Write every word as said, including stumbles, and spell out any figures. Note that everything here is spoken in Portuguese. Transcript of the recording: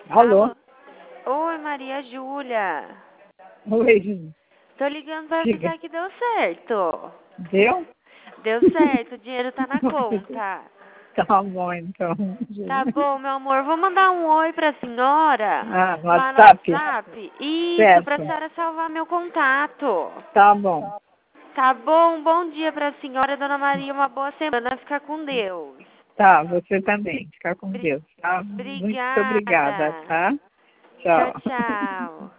Alô? Oi, Maria Júlia. Oi. Tô ligando pra Diga. avisar que deu certo. Deu? Deu certo, o dinheiro tá na conta. Tá bom, então. Tá bom, meu amor. Vou mandar um oi pra senhora Ah, no lá no WhatsApp? WhatsApp. Isso, pra Certo. senhora salvar meu contato. Tá bom. Tá bom? Bom dia pra senhora, Dona Maria. Uma boa semana. Fica com Deus. Tá, você também. Fica com Bri- Deus, tá? Muito obrigada, Obrigada. tá? Tchau, Tchau. tchau.